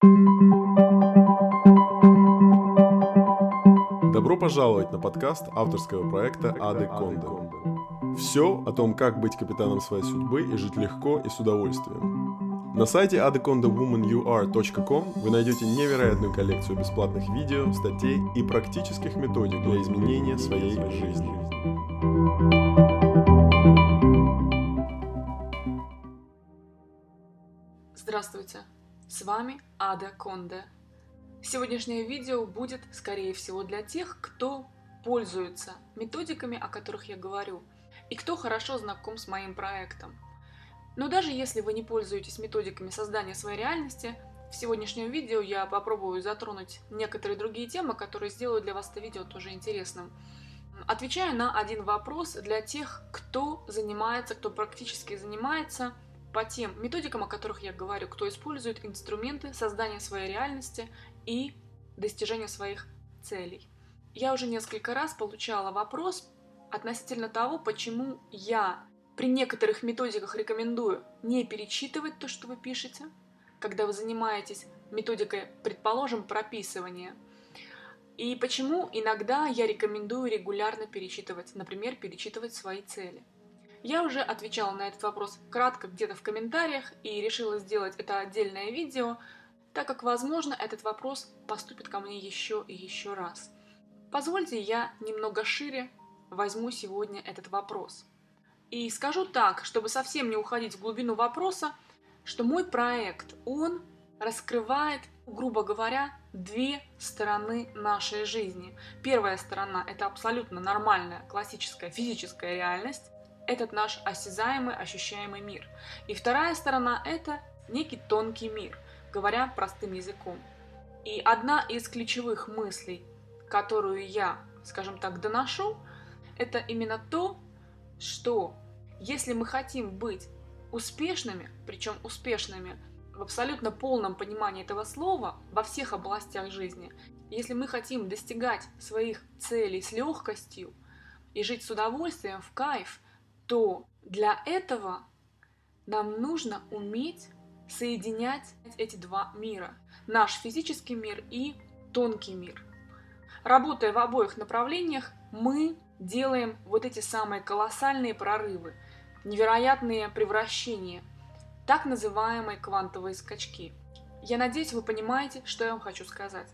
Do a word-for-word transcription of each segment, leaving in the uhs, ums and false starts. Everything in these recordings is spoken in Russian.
Добро пожаловать на подкаст авторского проекта Ады Кондо. Все о том, как быть капитаном своей судьбы и жить легко и с удовольствием. На сайте ады кондо вумен ю ар точка ком вы найдете невероятную коллекцию бесплатных видео, статей и практических методик для изменения своей жизни. Здравствуйте, с вами Ада Кондо. Сегодняшнее видео будет, скорее всего, для тех, кто пользуется методиками, о которых я говорю, и кто хорошо знаком с моим проектом. Но даже если вы не пользуетесь методиками создания своей реальности, в сегодняшнем видео я попробую затронуть некоторые другие темы, которые сделают для вас это видео тоже интересным. Отвечаю на один вопрос для тех, кто занимается, кто практически занимается по тем методикам, о которых я говорю, кто использует инструменты создания своей реальности и достижения своих целей. Я уже несколько раз получала вопрос относительно того, почему я при некоторых методиках рекомендую не перечитывать то, что вы пишете, когда вы занимаетесь методикой, предположим, прописывания. И почему иногда я рекомендую регулярно перечитывать, например, перечитывать свои цели. Я уже отвечала на этот вопрос кратко где-то в комментариях и решила сделать это отдельное видео, так как, возможно, этот вопрос поступит ко мне еще и еще раз. Позвольте, я немного шире возьму сегодня этот вопрос. И скажу так, чтобы совсем не уходить в глубину вопроса, что мой проект, он раскрывает, грубо говоря, две стороны нашей жизни. Первая сторона – это абсолютно нормальная, классическая физическая реальность. Этот наш осязаемый, ощущаемый мир. И вторая сторона – это некий тонкий мир, говоря простым языком. И одна из ключевых мыслей, которую я, скажем так, доношу, это именно то, что если мы хотим быть успешными, причем успешными в абсолютно полном понимании этого слова во всех областях жизни, если мы хотим достигать своих целей с легкостью и жить с удовольствием, в кайф, то для этого нам нужно уметь соединять эти два мира. Наш физический мир и тонкий мир. Работая в обоих направлениях, мы делаем вот эти самые колоссальные прорывы, невероятные превращения, так называемые квантовые скачки. Я надеюсь, вы понимаете, что я вам хочу сказать.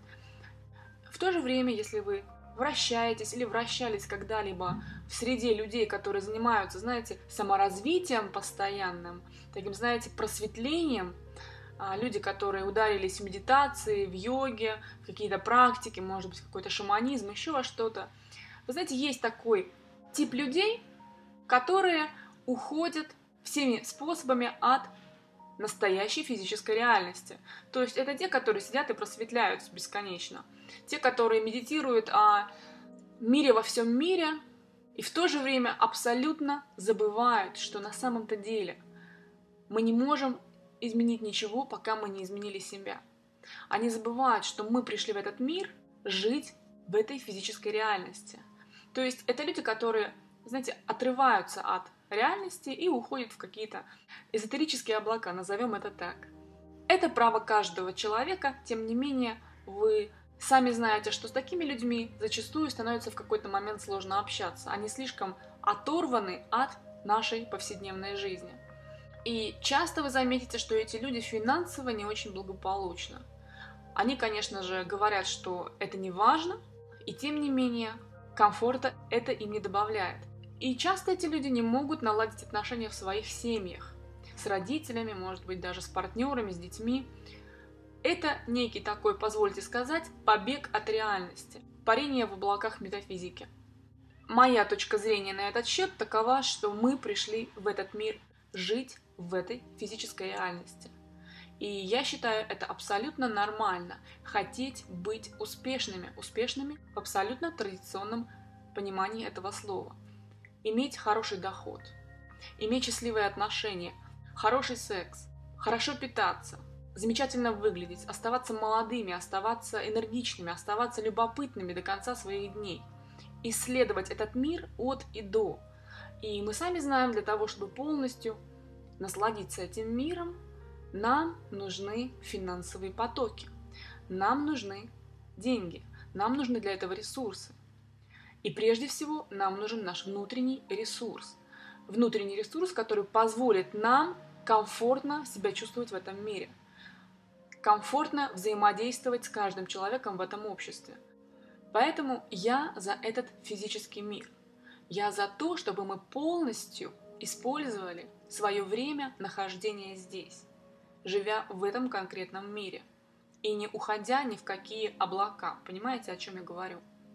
В то же время, если вы вращаетесь или вращались когда-либо в среде людей, которые занимаются, знаете, саморазвитием постоянным, таким, знаете, просветлением, люди, которые ударились в медитации, в йоге, в какие-то практики, может быть, какой-то шаманизм, еще во что-то. Вы знаете, есть такой тип людей, которые уходят всеми способами от настоящей физической реальности. То есть это те, которые сидят и просветляются бесконечно. Те, которые медитируют о мире во всем мире и в то же время абсолютно забывают, что на самом-то деле мы не можем изменить ничего, пока мы не изменили себя. Они забывают, что мы пришли в этот мир жить в этой физической реальности. То есть это люди, которые, знаете, отрываются от реальности и уходят в какие-то эзотерические облака, назовем это так. Это право каждого человека, тем не менее, вы сами знаете, что с такими людьми зачастую становится в какой-то момент сложно общаться. Они слишком оторваны от нашей повседневной жизни. И часто вы заметите, что эти люди финансово не очень благополучны. Они, конечно же, говорят, что это не важно, и тем не менее комфорта это им не добавляет. И часто эти люди не могут наладить отношения в своих семьях, с родителями, может быть, даже с партнерами, с детьми. Это некий такой, позвольте сказать, побег от реальности, парение в облаках метафизики. Моя точка зрения на этот счет такова, что мы пришли в этот мир жить в этой физической реальности. И я считаю это абсолютно нормально, хотеть быть успешными, успешными в абсолютно традиционном понимании этого слова. Иметь хороший доход, иметь счастливые отношения, хороший секс, хорошо питаться, замечательно выглядеть, оставаться молодыми, оставаться энергичными, оставаться любопытными до конца своих дней, исследовать этот мир от и до. И мы сами знаем, для того, чтобы полностью насладиться этим миром, Нам нужны финансовые потоки, нам нужны деньги, нам нужны для этого ресурсы. И прежде всего нам нужен наш внутренний ресурс. Внутренний ресурс, который позволит нам комфортно себя чувствовать в этом мире. Комфортно взаимодействовать с каждым человеком в этом обществе. Поэтому я за этот физический мир. Я за то, чтобы мы полностью использовали свое время нахождения здесь, живя в этом конкретном мире и не уходя ни в какие облака. Понимаете, о чем я говорю?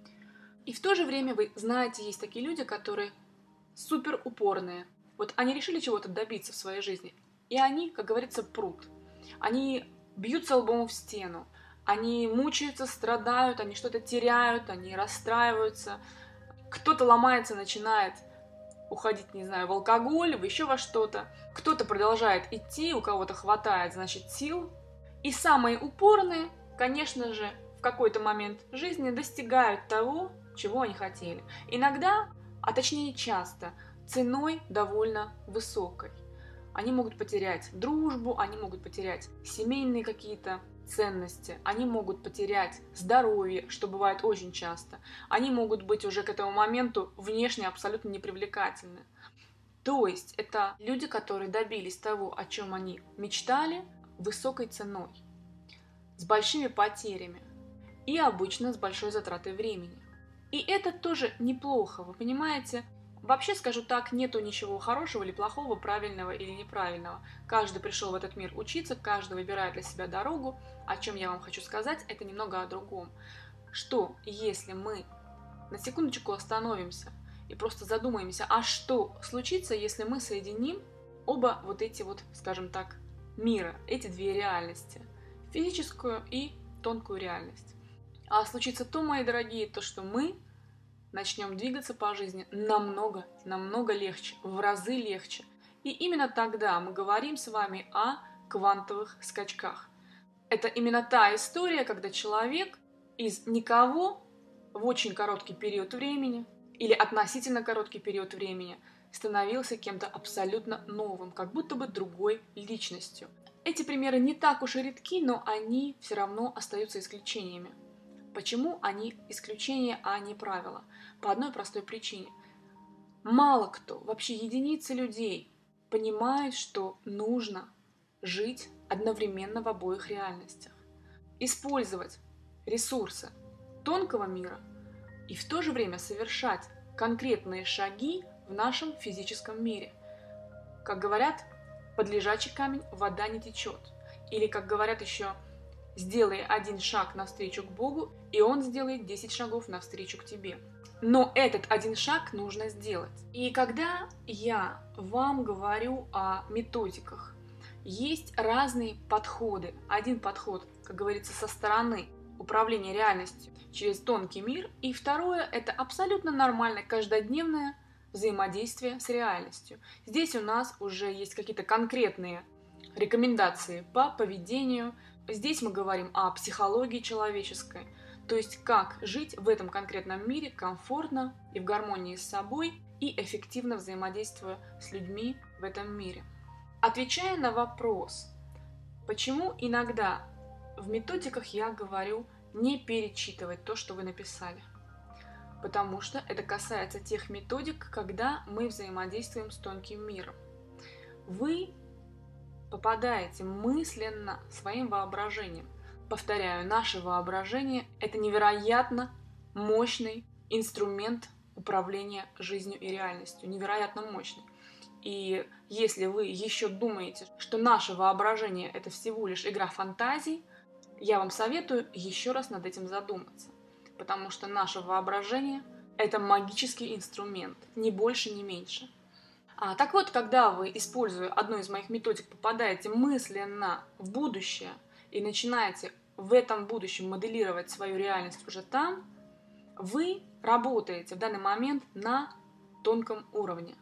И в то же время, вы знаете, есть такие люди, которые супер упорные. Вот они решили чего-то добиться в своей жизни, и они, как говорится, прут. Они бьются лбом в стену, они мучаются, страдают, они что-то теряют, они расстраиваются. Кто-то ломается, начинает уходить, не знаю, в алкоголь, в еще во что-то. Кто-то продолжает идти, у кого-то хватает, значит, сил. И самые упорные, конечно же, в какой-то момент жизни достигают того, чего они хотели. Иногда, а точнее часто, ценой довольно высокой. Они могут потерять дружбу, они могут потерять семейные какие-то ценности, они могут потерять здоровье, что бывает очень часто. Они могут быть уже к этому моменту внешне абсолютно непривлекательны. То есть это люди, которые добились того, о чем они мечтали, высокой ценой, с большими потерями и обычно с большой затратой времени. И это тоже неплохо, вы понимаете? Вообще, скажу так, нету ничего хорошего или плохого, правильного или неправильного. Каждый пришел в этот мир учиться, каждый выбирает для себя дорогу. О чем я вам хочу сказать, это немного о другом. Что, если мы на секундочку остановимся и просто задумаемся, а что случится, если мы соединим оба вот эти вот, скажем так, мира, эти две реальности, физическую и тонкую реальность. А случится то, мои дорогие, то, что мы начнем двигаться по жизни намного, намного легче, в разы легче. И именно тогда мы говорим с вами о квантовых скачках. Это именно та история, когда человек из никого в очень короткий период времени или относительно короткий период времени становился кем-то абсолютно новым, как будто бы другой личностью. Эти примеры не так уж и редки, но они все равно остаются исключениями. Почему они исключения, а не правила? По одной простой причине. Мало кто, вообще единицы людей, понимают, что нужно жить одновременно в обоих реальностях. Использовать ресурсы тонкого мира и в то же время совершать конкретные шаги в нашем физическом мире. Как говорят, под лежачий камень вода не течет. Или, как говорят еще, сделай один шаг навстречу к Богу, и Он сделает десять шагов навстречу к тебе. Но этот один шаг нужно сделать. И когда я вам говорю о методиках, есть разные подходы. Один подход, как говорится, со стороны управления реальностью через тонкий мир, и второе – это абсолютно нормальное каждодневное взаимодействие с реальностью. Здесь у нас уже есть какие-то конкретные рекомендации по поведению. Здесь мы говорим о психологии человеческой, то есть как жить в этом конкретном мире комфортно и в гармонии с собой и эффективно взаимодействуя с людьми в этом мире. Отвечая на вопрос, почему иногда в методиках я говорю не перечитывать то, что вы написали. Потому что это касается тех методик, когда мы взаимодействуем с тонким миром. Вы попадаете мысленно своим воображением. Повторяю, наше воображение – это невероятно мощный инструмент управления жизнью и реальностью. Невероятно мощный. И если вы еще думаете, что наше воображение – это всего лишь игра фантазий, я вам советую еще раз над этим задуматься. Потому что наше воображение – это магический инструмент, ни больше, ни меньше. А, так вот, когда вы, используя одну из моих методик, попадаете мысленно в будущее и начинаете в этом будущем моделировать свою реальность уже там, вы работаете в данный момент на тонком уровне.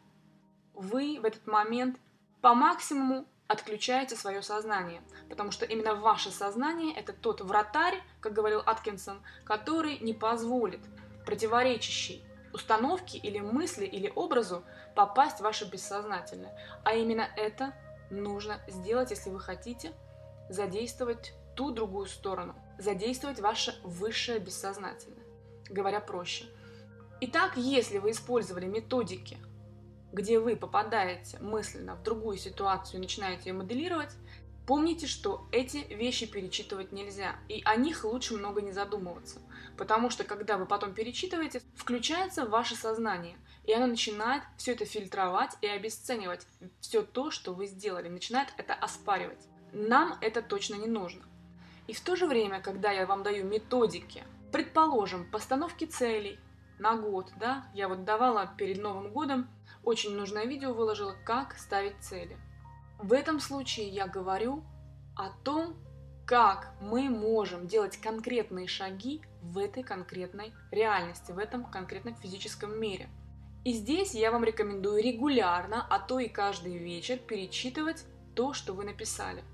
Вы в этот момент по максимуму отключаете свое сознание, потому что именно ваше сознание – это тот вратарь, как говорил Аткинсон, который не позволит противоречащей установке или мысли или образу попасть в ваше бессознательное. А именно это нужно сделать, если вы хотите задействовать ту другую сторону, задействовать ваше высшее бессознательное, говоря проще. Итак, если вы использовали методики, где вы попадаете мысленно в другую ситуацию и начинаете ее моделировать, помните, что эти вещи перечитывать нельзя, и о них лучше много не задумываться, потому что когда вы потом перечитываете, включается ваше сознание, и оно начинает все это фильтровать и обесценивать все то, что вы сделали, начинает это оспаривать. Нам это точно не нужно. И в то же время, когда я вам даю методики, предположим, постановки целей на год, да, я вот давала перед Новым годом, очень нужное видео выложила, как ставить цели. В этом случае я говорю о том, как мы можем делать конкретные шаги в этой конкретной реальности, в этом конкретном физическом мире. И здесь я вам рекомендую регулярно, а то и каждый вечер перечитывать то, что вы написали.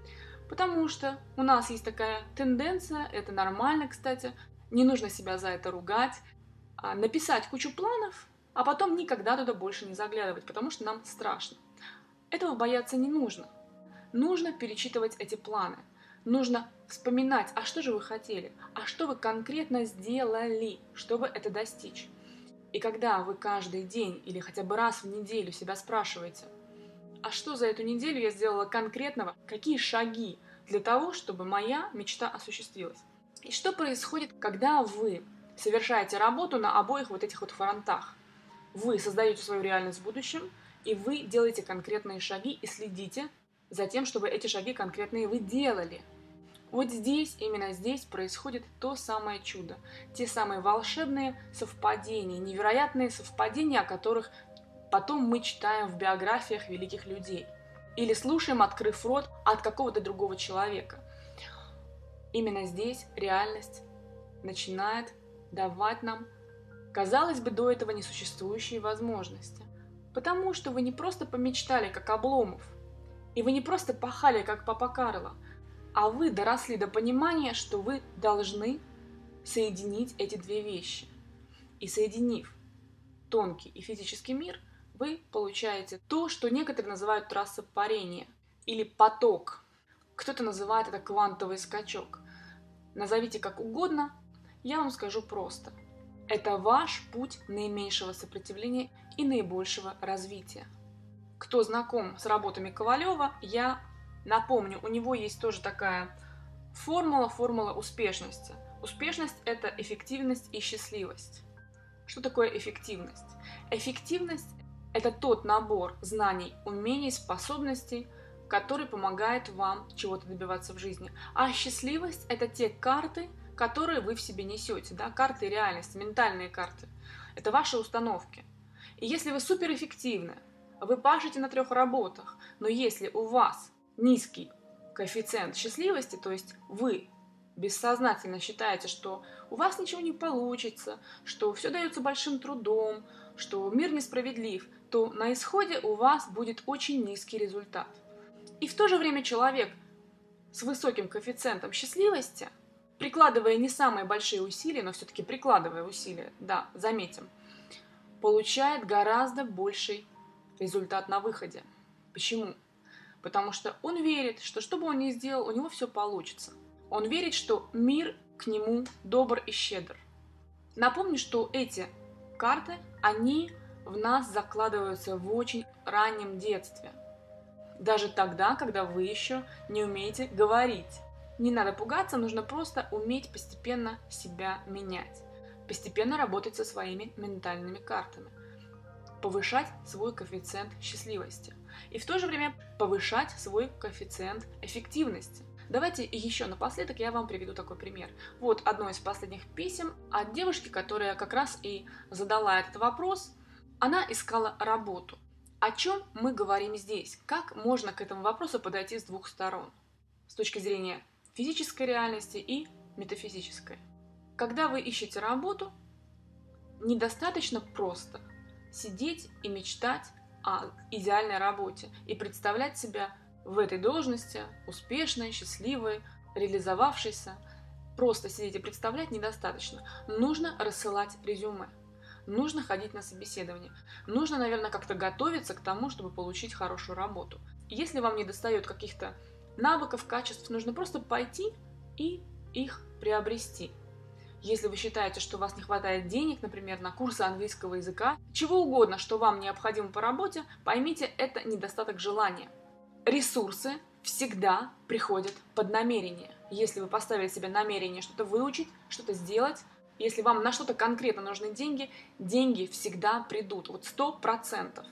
Потому что у нас есть такая тенденция, это нормально, кстати, не нужно себя за это ругать, написать кучу планов, а потом никогда туда больше не заглядывать, потому что нам страшно. Этого бояться не нужно. Нужно перечитывать эти планы. Нужно вспоминать, а что же вы хотели, а что вы конкретно сделали, чтобы это достичь. И когда вы каждый день или хотя бы раз в неделю себя спрашиваете, а что за эту неделю я сделала конкретного, какие шаги для того, чтобы моя мечта осуществилась. И что происходит, когда вы совершаете работу на обоих вот этих вот фронтах. Вы создаете свою реальность в будущем, и вы делаете конкретные шаги и следите за тем, чтобы эти шаги конкретные вы делали. Вот здесь, именно здесь происходит то самое чудо, те самые волшебные совпадения, невероятные совпадения, о которых потом мы читаем в биографиях великих людей или слушаем, открыв рот, от какого-то другого человека. Именно здесь реальность начинает давать нам, казалось бы, до этого несуществующие возможности. Потому что вы не просто помечтали, как Обломов, и вы не просто пахали, как Папа Карло, а вы доросли до понимания, что вы должны соединить эти две вещи. И соединив тонкий и физический мир, вы получаете то, что некоторые называют трасса парения или поток. Кто-то называет это квантовый скачок. Назовите как угодно, я вам скажу просто. Это ваш путь наименьшего сопротивления и наибольшего развития. Кто знаком с работами Ковалева, я напомню, у него есть тоже такая формула, формула успешности. Успешность – это эффективность и счастливость. Что такое эффективность? Эффективность – это тот набор знаний, умений, способностей, который помогает вам чего-то добиваться в жизни. А счастливость – это те карты, которые вы в себе несете, да? Карты реальности, ментальные карты. Это ваши установки. И если вы суперэффективны, вы пашете на трех работах, но если у вас низкий коэффициент счастливости, то есть вы бессознательно считаете, что у вас ничего не получится, что все дается большим трудом, что мир несправедлив, то на исходе у вас будет очень низкий результат. И в то же время человек с высоким коэффициентом счастливости, прикладывая не самые большие усилия, но все-таки прикладывая усилия, да, заметим, получает гораздо больший результат на выходе. Почему? Потому что он верит, что что бы он ни сделал, у него все получится. Он верит, что мир к нему добр и щедр. Напомню, что эти карты, они в нас закладываются в очень раннем детстве. Даже тогда, когда вы еще не умеете говорить. Не надо пугаться, нужно просто уметь постепенно себя менять. Постепенно работать со своими ментальными картами. Повышать свой коэффициент счастливости. И в то же время повышать свой коэффициент эффективности. Давайте еще напоследок я вам приведу такой пример. Вот одно из последних писем от девушки, которая как раз и задала этот вопрос. Она искала работу. О чем мы говорим здесь? Как можно к этому вопросу подойти с двух сторон? С точки зрения физической реальности и метафизической. Когда вы ищете работу, недостаточно просто сидеть и мечтать о идеальной работе и представлять себя в этой должности успешной, счастливой, реализовавшейся. Просто сидеть и представлять недостаточно. Нужно рассылать резюме. Нужно ходить на собеседование. Нужно, наверное, как-то готовиться к тому, чтобы получить хорошую работу. Если вам не достает каких-то навыков, качеств, нужно просто пойти и их приобрести. Если вы считаете, что у вас не хватает денег, например, на курсы английского языка, чего угодно, что вам необходимо по работе, поймите, это недостаток желания. Ресурсы всегда приходят под намерение. Если вы поставили себе намерение что-то выучить, что-то сделать, если вам на что-то конкретно нужны деньги, деньги всегда придут. Вот сто процентов.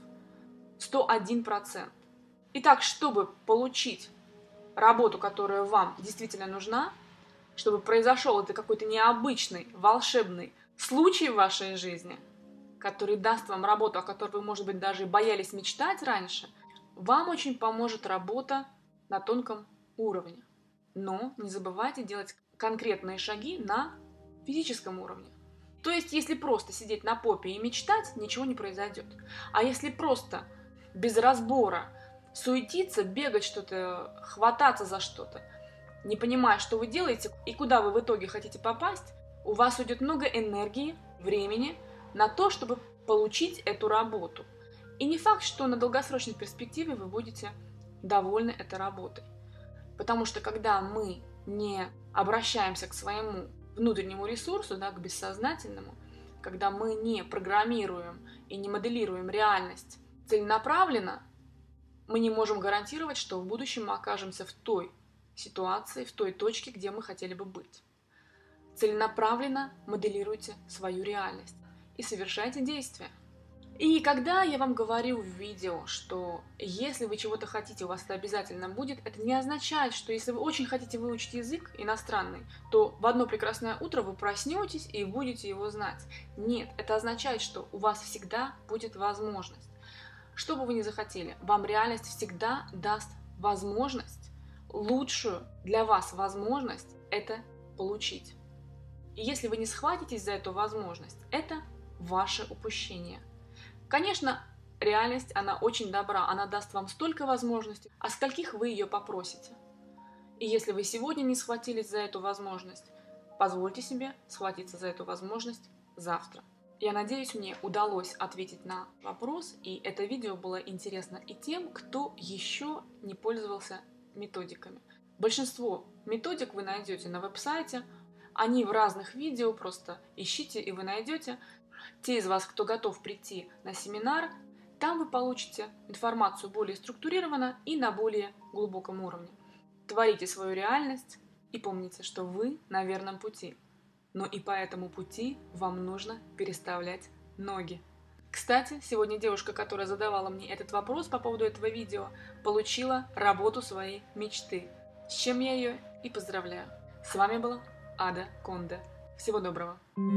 сто один процент. Итак, чтобы получить работу, которая вам действительно нужна, чтобы произошел это какой-то необычный, волшебный случай в вашей жизни, который даст вам работу, о которой вы, может быть, даже боялись мечтать раньше, вам очень поможет работа на тонком уровне. Но не забывайте делать конкретные шаги на физическом уровне. То есть, если просто сидеть на попе и мечтать, ничего не произойдет. А если просто без разбора суетиться, бегать что-то, хвататься за что-то, не понимая, что вы делаете и куда вы в итоге хотите попасть, у вас уйдет много энергии, времени на то, чтобы получить эту работу. И не факт, что на долгосрочной перспективе вы будете довольны этой работой. Потому что когда мы не обращаемся к своему внутреннему ресурсу, да, к бессознательному, когда мы не программируем и не моделируем реальность целенаправленно, мы не можем гарантировать, что в будущем мы окажемся в той ситуации, в той точке, где мы хотели бы быть. Целенаправленно моделируйте свою реальность и совершайте действия. И когда я вам говорю в видео, что если вы чего-то хотите, у вас это обязательно будет, это не означает, что если вы очень хотите выучить язык иностранный, то в одно прекрасное утро вы проснетесь и будете его знать. Нет, это означает, что у вас всегда будет возможность. Что бы вы ни захотели, вам реальность всегда даст возможность, лучшую для вас возможность это получить. И если вы не схватитесь за эту возможность, это ваше упущение. Конечно, реальность, она очень добра, она даст вам столько возможностей, а скольких вы ее попросите. И если вы сегодня не схватились за эту возможность, позвольте себе схватиться за эту возможность завтра. Я надеюсь, мне удалось ответить на вопрос, и это видео было интересно и тем, кто еще не пользовался методиками. Большинство методик вы найдете на веб-сайте, они в разных видео, просто ищите и вы найдете. Те из вас, кто готов прийти на семинар, там вы получите информацию более структурированно и на более глубоком уровне. Творите свою реальность и помните, что вы на верном пути. Но и по этому пути вам нужно переставлять ноги. Кстати, сегодня девушка, которая задавала мне этот вопрос по поводу этого видео, получила работу своей мечты, с чем я ее и поздравляю. С вами была Ада Конде. Всего доброго.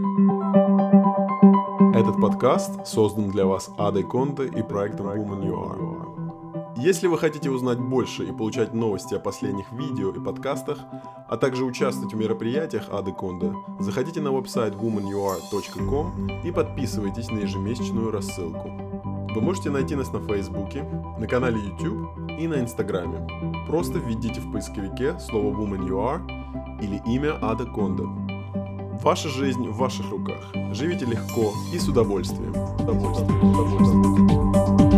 Этот подкаст создан для вас Адой Конде и проектом Woman You Are. Если вы хотите узнать больше и получать новости о последних видео и подкастах, а также участвовать в мероприятиях Ады Конде, заходите на веб-сайт вумен ю ар точка ком и подписывайтесь на ежемесячную рассылку. Вы можете найти нас на Фейсбуке, на канале YouTube и на Инстаграме. Просто введите в поисковике слово Woman You Are или имя Ада Конде. Ваша жизнь в ваших руках. Живите легко и с удовольствием. С удовольствием. С удовольствием.